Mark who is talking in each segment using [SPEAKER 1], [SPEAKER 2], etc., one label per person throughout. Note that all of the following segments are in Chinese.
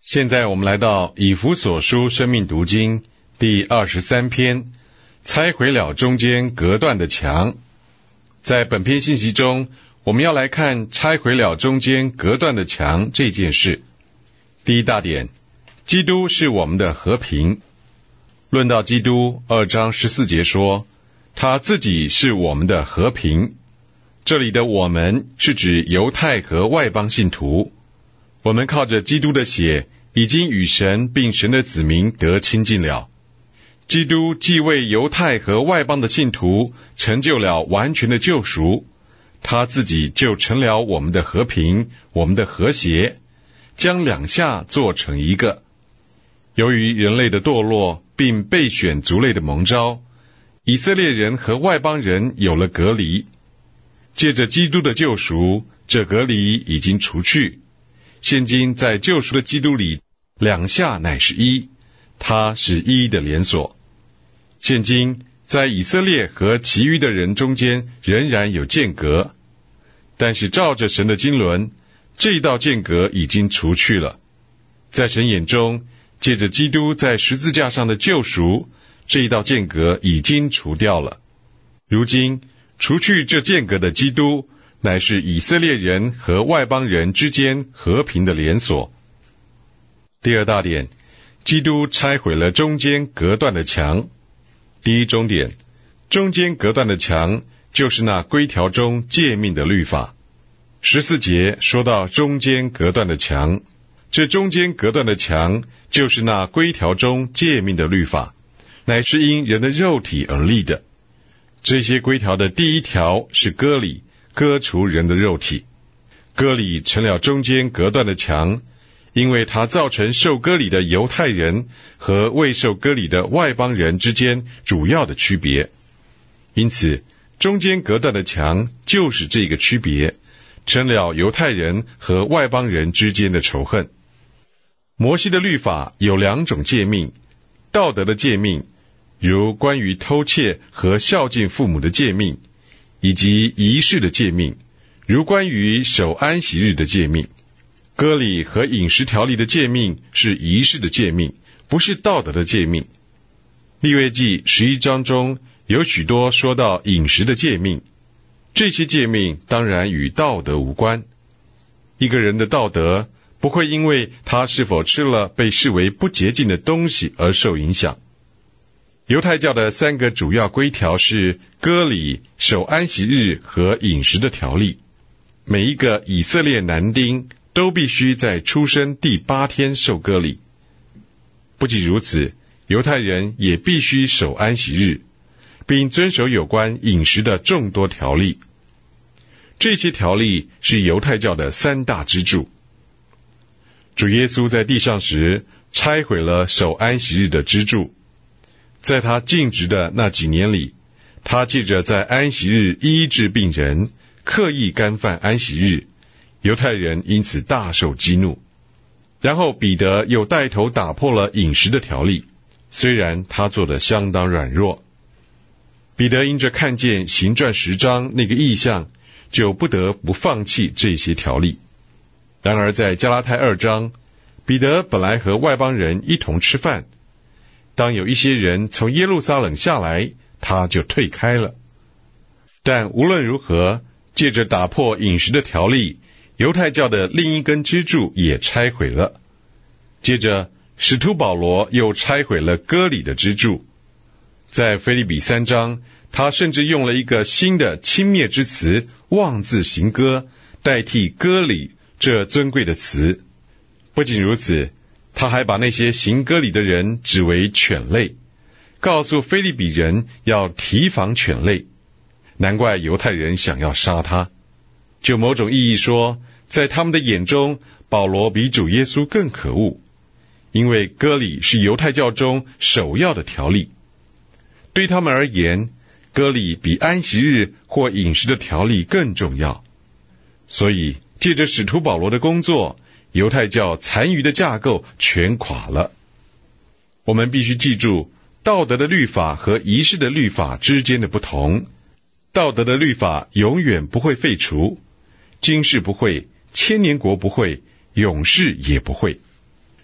[SPEAKER 1] 现在我们来到以弗所书生命读经第23篇，拆毁了中间隔断的墙。在本篇信息中，我们要来看拆毁了中间隔断的墙这件事。第一大点，基督是我们的和平。论到基督，2章14节说，他自己是我们的和平。这里的我们是指犹太和外邦信徒。我们靠着基督的血，已经与神并神的子民得亲近了。基督既为犹太和外邦的信徒成就了完全的救赎，他自己就成了我们的和平，我们的和谐，将两下做成一个。由于人类的堕落并被选族类的蒙召，以色列人和外邦人有了隔离。借着基督的救赎，这隔离已经除去。现今在救赎的基督里，两下乃是一，它是一的连锁。现今在以色列和其余的人中间仍然有间隔，但是照着神的经纶，这一道间隔已经除去了。在神眼中，借着基督在十字架上的救赎，这一道间隔已经除掉了。如今除去这间隔的基督，乃是以色列人和外邦人之间和平的连锁。第二大点，基督拆毁了中间隔断的墙。第一中点，中间隔断的墙就是那规条中诫命的律法。14节说到中间隔断的墙，这中间隔断的墙就是那规条中诫命的律法，乃是因人的肉体而立的。这些规条的第一条是割礼，割除人的肉体。割礼成了中间隔断的墙，因为它造成受割礼的犹太人和未受割礼的外邦人之间主要的区别。因此，中间隔断的墙就是这个区别，成了犹太人和外邦人之间的仇恨。摩西的律法有两种诫命，道德的诫命，如关于偷窃和孝敬父母的诫命，以及仪式的诫命，如关于守安息日的诫命。割礼和饮食条例的诫命是仪式的诫命，不是道德的诫命。利未记11章中有许多说到饮食的诫命，这些诫命当然与道德无关。一个人的道德不会因为他是否吃了被视为不洁净的东西而受影响。犹太教的3个主要规条是割礼、守安息日和饮食的条例。每一个以色列男丁都必须在出生第8天受割礼。不仅如此，犹太人也必须守安息日，并遵守有关饮食的众多条例。这些条例是犹太教的3大支柱。主耶稣在地上时拆毁了守安息日的支柱。在他尽职的那几年里，他借着在安息日医治病人，刻意干犯安息日，犹太人因此大受激怒。然后彼得又带头打破了饮食的条例，虽然他做得相当软弱。彼得因着看见行传10章那个异象，就不得不放弃这些条例。然而在加拉太2章，彼得本来和外邦人一同吃饭，当有一些人从耶路撒冷下来，他就退开了。但无论如何，借着打破饮食的条例，犹太教的另一根支柱也拆毁了。接着，使徒保罗又拆毁了割礼的支柱。在腓立比3章，他甚至用了一个新的轻蔑之词，妄自行割，代替割礼这尊贵的词。不仅如此，他还把那些行割礼的人指为犬类，告诉腓立比人要提防犬类。难怪犹太人想要杀他。就某种意义说，在他们的眼中，保罗比主耶稣更可恶，因为割礼是犹太教中首要的条例。对他们而言，割礼比安息日或饮食的条例更重要。所以，借着使徒保罗的工作，犹太教残余的架构全垮了。我们必须记住道德的律法和仪式的律法之间的不同。道德的律法永远不会废除，今世不会，千年国不会，永世也不会。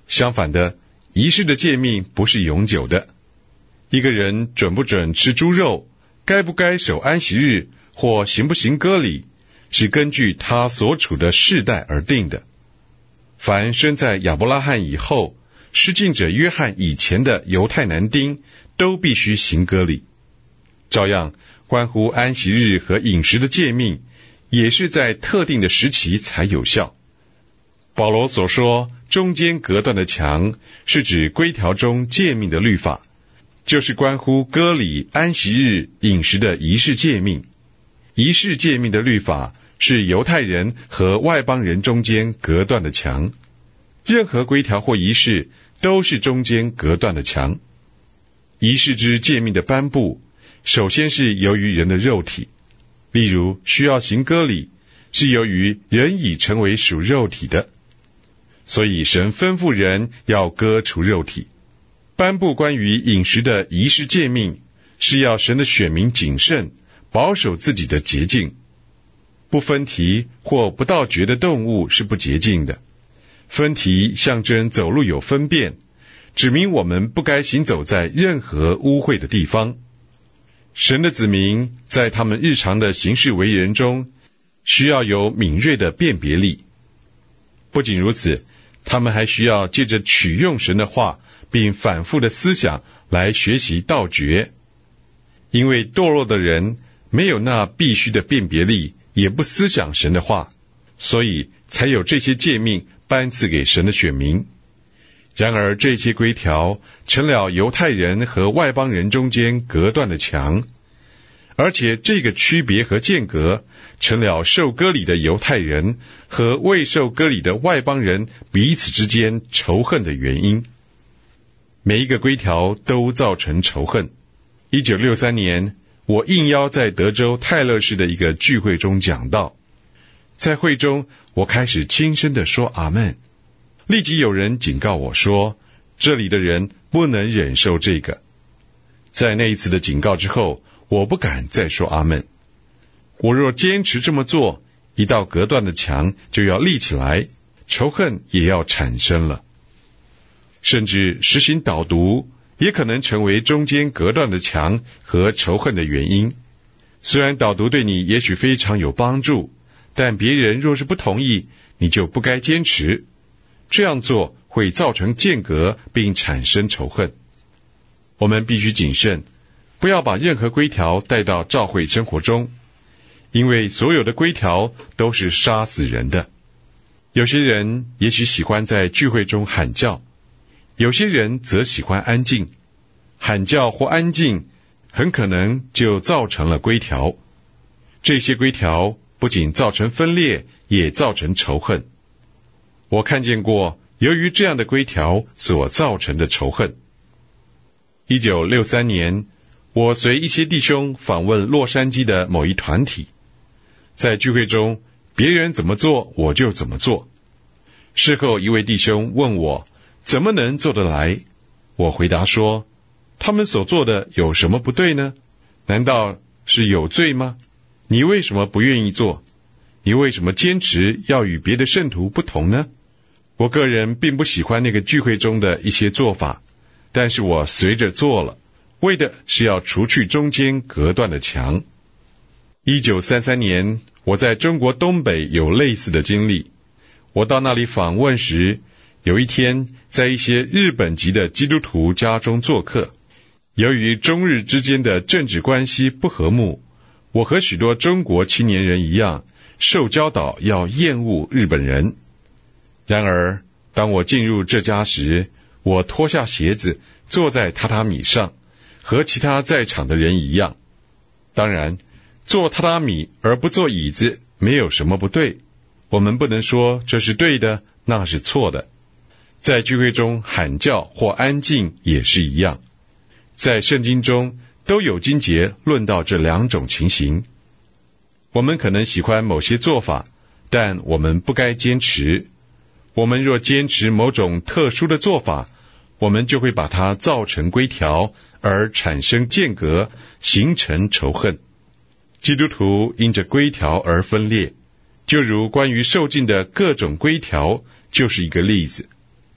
[SPEAKER 1] 相反的，仪式的诫命不是永久的。一个人准不准吃猪肉，该不该守安息日，或行不行割礼，是根据他所处的世代而定的。凡生在亚伯拉罕以后，施浸者约翰以前的犹太男丁，都必须行割礼。照样，关乎安息日和饮食的诫命，也是在特定的时期才有效。保罗所说中间隔断的墙，是指规条中诫命的律法，就是关乎割礼、安息日、饮食的仪式诫命。仪式诫命的律法是犹太人和外邦人中间隔断的墙，任何规条或仪式都是中间隔断的墙。仪式之诫命的颁布，首先是由于人的肉体，例如需要行割礼，是由于人已成为属肉体的，所以神吩咐人要割除肉体。颁布关于饮食的仪式诫命，是要神的选民谨慎，保守自己的洁净。不分蹄或不到绝的动物是不洁净的，分蹄象征走路有分辨，指明我们不该行走在任何污秽的地方。神的子民在他们日常的行事为人中，需要有敏锐的辨别力。不仅如此，他们还需要借着取用神的话，并反复的思想来学习道诀。因为堕落的人没有那必须的辨别力，也不思想神的话，所以才有这些诫命颁赐给神的选民。然而这些规条成了犹太人和外邦人中间隔断的墙，而且这个区别和间隔成了受割礼的犹太人和未受割礼的外邦人彼此之间仇恨的原因。每一个规条都造成仇恨。1963年，我应邀在德州泰勒市的一个聚会中讲道，在会中我开始轻声地说阿们，立即有人警告我说，这里的人不能忍受这个。在那一次的警告之后，我不敢再说阿们。我若坚持这么做，一道隔断的墙就要立起来，仇恨也要产生了。甚至实行导读，也可能成为中间隔断的墙和仇恨的原因。虽然导读对你也许非常有帮助，但别人若是不同意，你就不该坚持。这样做会造成间隔，并产生仇恨。我们必须谨慎，不要把任何规条带到教会生活中，因为所有的规条都是杀死人的。有些人也许喜欢在聚会中喊叫，有些人则喜欢安静。喊叫或安静很可能就造成了规条。这些规条不仅造成分裂，也造成仇恨。我看见过由于这样的规条所造成的仇恨。1963年，我随一些弟兄访问洛杉矶的某一团体，在聚会中，别人怎么做我就怎么做。事后一位弟兄问我怎么能做得来，我回答说，他们所做的有什么不对呢？难道是有罪吗？你为什么不愿意做？你为什么坚持要与别的圣徒不同呢？我个人并不喜欢那个聚会中的一些做法，但是我随着做了，为的是要除去中间隔断的墙。1933年，我在中国东北有类似的经历。我到那里访问时，有一天在一些日本籍的基督徒家中做客。由于中日之间的政治关系不和睦，我和许多中国青年人一样，受教导要厌恶日本人。然而，当我进入这家时，我脱下鞋子，坐在榻榻米上，和其他在场的人一样。当然，坐榻榻米而不坐椅子没有什么不对，我们不能说这是对的，那是错的。在聚会中喊叫或安静也是一样，在圣经中都有经节论到这两种情形。我们可能喜欢某些做法，但我们不该坚持。我们若坚持某种特殊的做法，我们就会把它造成规条，而产生间隔，形成仇恨。基督徒因着规条而分裂，就如关于受尽的各种规条就是一个例子。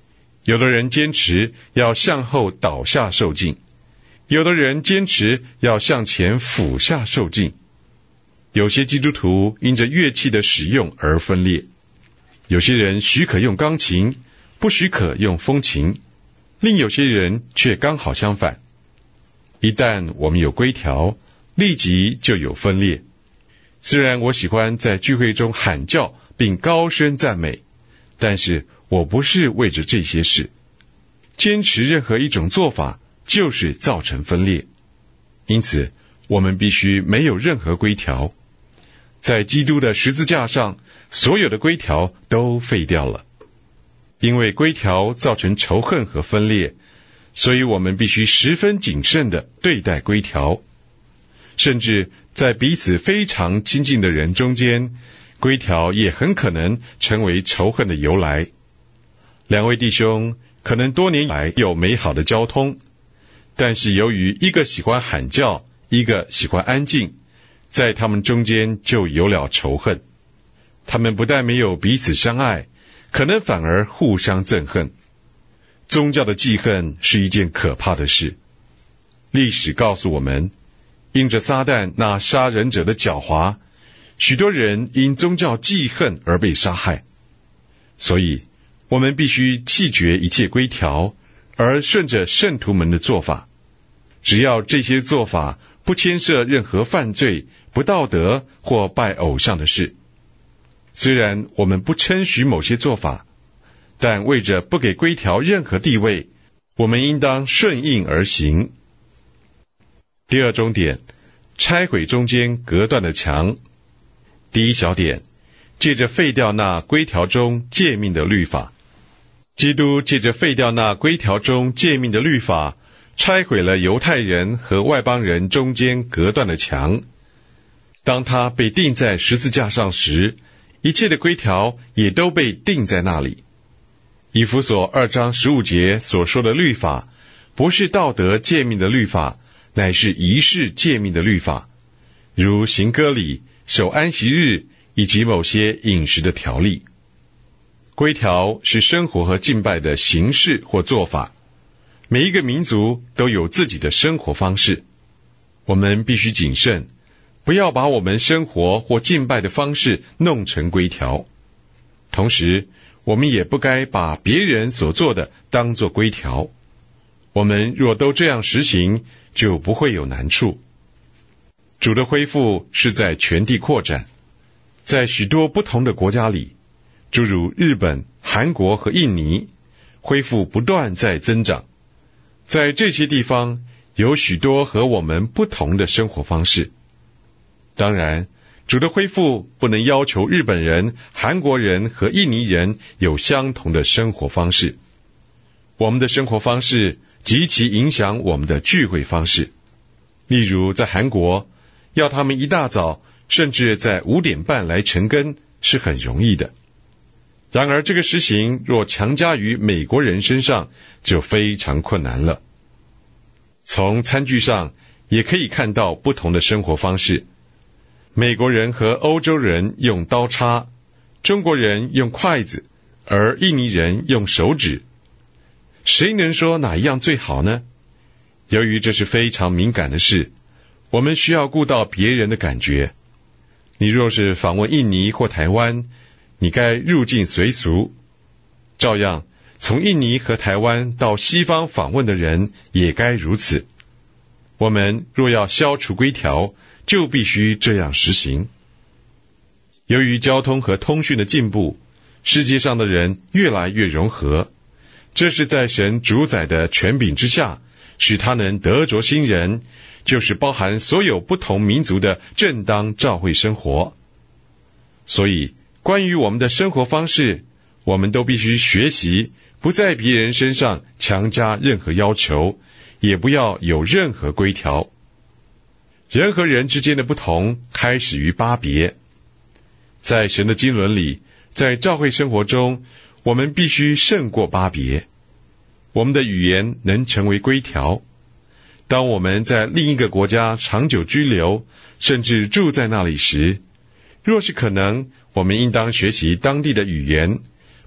[SPEAKER 1] 有的人坚持要向后倒下受敬，有的人坚持要向前俯下受敬。有些基督徒因着乐器的使用而分裂，有些人许可用钢琴，不许可用风琴，另有些人却刚好相反。一旦我们有规条，立即就有分裂。虽然我喜欢在聚会中喊叫并高声赞美，但是我不是为着这些事。坚持任何一种做法，就是造成分裂。因此，我们必须没有任何规条。在基督的十字架上，所有的规条都废掉了。因为规条造成仇恨和分裂，所以我们必须十分谨慎地对待规条。甚至在彼此非常亲近的人中间，规条也很可能成为仇恨的由来。两位弟兄可能多年来有美好的交通，但是由于一个喜欢喊叫，一个喜欢安静，在他们中间就有了仇恨。他们不但没有彼此相爱，可能反而互相憎恨。宗教的记恨是一件可怕的事。历史告诉我们，因着撒旦那杀人者的狡猾，许多人因宗教记恨而被杀害。所以我们必须弃绝一切规条，而顺着圣徒们的做法。只要这些做法不牵涉任何犯罪、不道德或拜偶像的事。虽然我们不称许某些做法，但为着不给规条任何地位，我们应当顺应而行。第二中点，拆毁中间隔断的墙。第一小点，借着废掉那规条中诫命的律法。基督借着废掉那规条中诫命的律法，拆毁了犹太人和外邦人中间隔断的墙。当他被钉在十字架上时，一切的规条也都被钉在那里。以弗所2章15节所说的律法，不是道德诫命的律法，乃是仪式诫命的律法，如行割礼、守安息日以及某些饮食的条例。规条是生活和敬拜的形式或做法。每一个民族都有自己的生活方式，我们必须谨慎，不要把我们生活或敬拜的方式弄成规条。同时，我们也不该把别人所做的当作规条。我们若都这样实行，就不会有难处。主的恢复是在全地扩展，在许多不同的国家里，诸如日本、韩国和印尼，恢复不断在增长。在这些地方，有许多和我们不同的生活方式。当然，主的恢复不能要求日本人、韩国人和印尼人有相同的生活方式。我们的生活方式极其影响我们的聚会方式。例如，在韩国，要他们一大早，甚至在5点半来晨更是很容易的。然而，这个实行若强加于美国人身上，就非常困难了。从餐具上也可以看到不同的生活方式。美国人和欧洲人用刀叉，中国人用筷子，而印尼人用手指。谁能说哪一样最好呢？由于这是非常敏感的事，我们需要顾到别人的感觉。你若是访问印尼或台湾，你该入境随俗。照样，从印尼和台湾到西方访问的人也该如此。我们若要消除规条，就必须这样实行。由于交通和通讯的进步，世界上的人越来越融合，这是在神主宰的权柄之下，使他能得着新人，就是包含所有不同民族的正当教会生活。所以，关于我们的生活方式，我们都必须学习，不在别人身上强加任何要求，也不要有任何规条。人和人之间的不同开始于巴别。在神的经纶里，在教会生活中，我们必须胜过巴别。我们的语言能成为规条。当我们在另一个国家长久居留，甚至住在那里时，若是可能，我们应当学习当地的语言，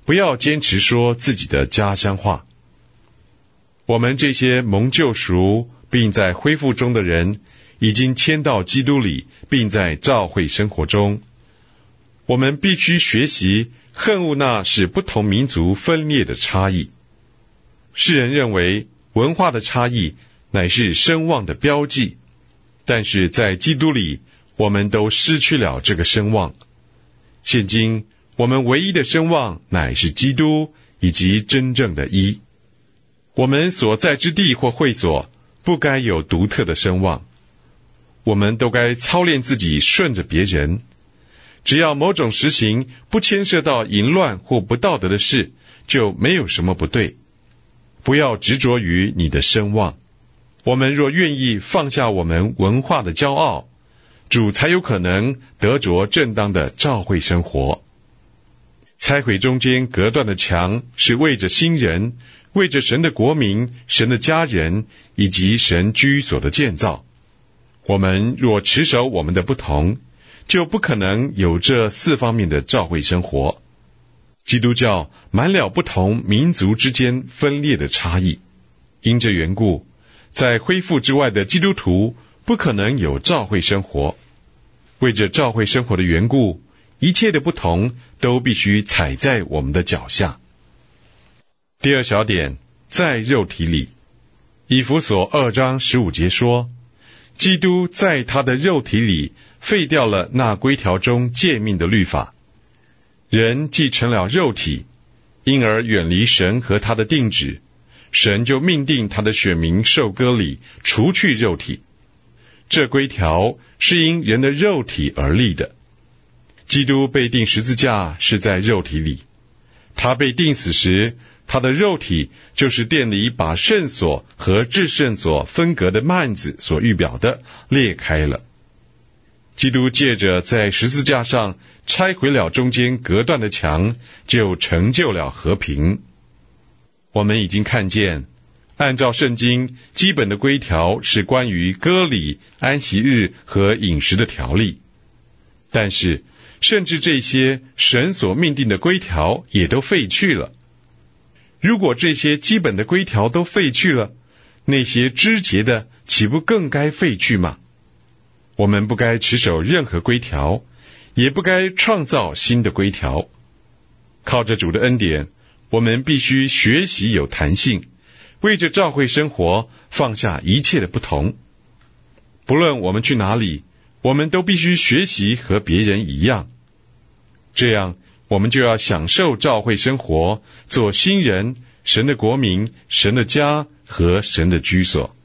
[SPEAKER 1] 不要坚持说自己的家乡话。我们这些蒙救赎并在恢复中的人，已经迁到基督里，并在教会生活中。我们必须学习恨恶那使不同民族分裂的差异。世人认为文化的差异乃是声望的标记，但是在基督里，我们都失去了这个声望。现今我们唯一的声望乃是基督以及真正的义。我们所在之地或会所不该有独特的声望，我们都该操练自己顺着别人。只要某种实行不牵涉到淫乱或不道德的事，就没有什么不对。不要执着于你的声望。我们若愿意放下我们文化的骄傲，主才有可能得着正当的教会生活。拆毁中间隔断的墙，是为着新人，为着神的国民、神的家人以及神居所的建造。我们若持守我们的不同，就不可能有这4方面的教会生活。基督教满了不同民族之间分裂的差异，因这缘故，在恢复之外的基督徒不可能有教会生活。为着教会生活的缘故，一切的不同都必须踩在我们的脚下。第2小点，在肉体里。以弗所2章15节说，基督在他的肉体里废掉了那规条中诫命的律法。人既成了肉体，因而远离神和他的定旨，神就命定他的选民受割礼，除去肉体。这规条是因人的肉体而立的。基督被钉十字架是在肉体里，他被钉死时，他的肉体就是殿里把圣所和至圣所分隔的幔子所预表的裂开了。基督借着在十字架上拆毁了中间隔断的墙，就成就了和平。我们已经看见，按照圣经基本的规条是关于割礼、安息日和饮食的条例，但是甚至这些神所命定的规条也都废去了。如果这些基本的规条都废去了，那些枝节的岂不更该废去吗？我们不该持守任何规条，也不该创造新的规条。靠着主的恩典，我们必须学习有弹性，为着教会生活放下一切的不同。不论我们去哪里，我们都必须学习和别人一样。这样，我们就要享受教会生活，做新人、神的国民、神的家和神的居所。